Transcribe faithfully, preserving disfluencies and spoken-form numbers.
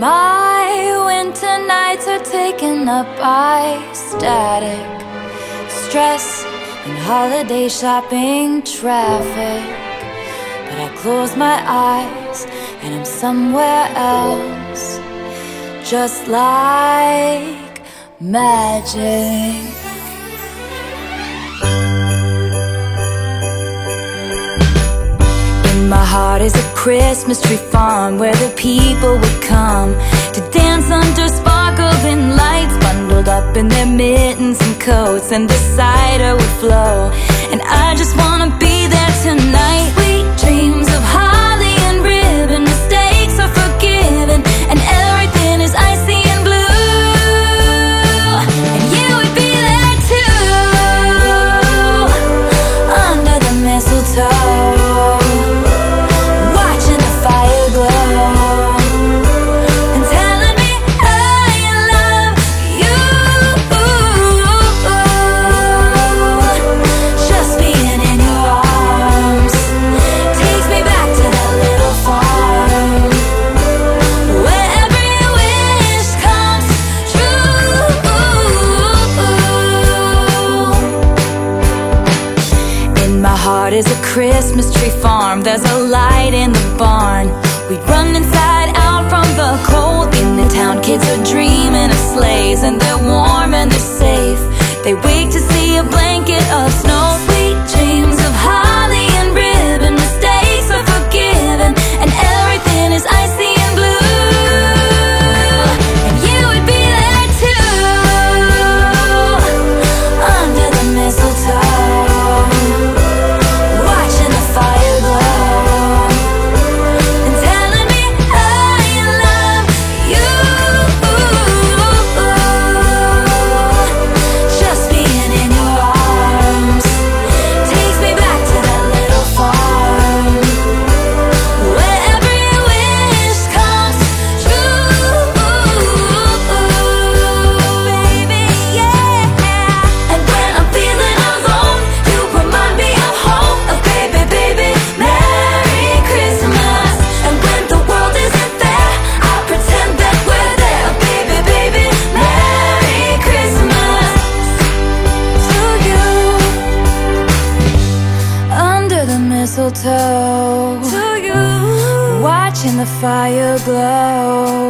My winter nights are taken up by static, stress, and holiday shopping traffic. But I close my eyes and I'm somewhere else, just like magic. My heart is a Christmas tree farm where the people would come to dance under sparkling lights, bundled up in their mittens and coats, and the cider would flow. And I just wanna be there tonight. Sweet dreams of holly and ribbon, mistakes are forgiven, and everything is icy and blue. And you would be there too, under the mistletoe, is a Christmas tree farm. There's a light in the barn. We run inside out from the cold. In the town, kids are dreaming of sleighs, and they're warm and they're safe. They wake to see a blanket of snow. Sweet dreams of holly and ribbon, mistakes are forgiven, and everything is icy and blue. And you would be there too, under the mistletoe, mistletoe, to you, watching the fire glow.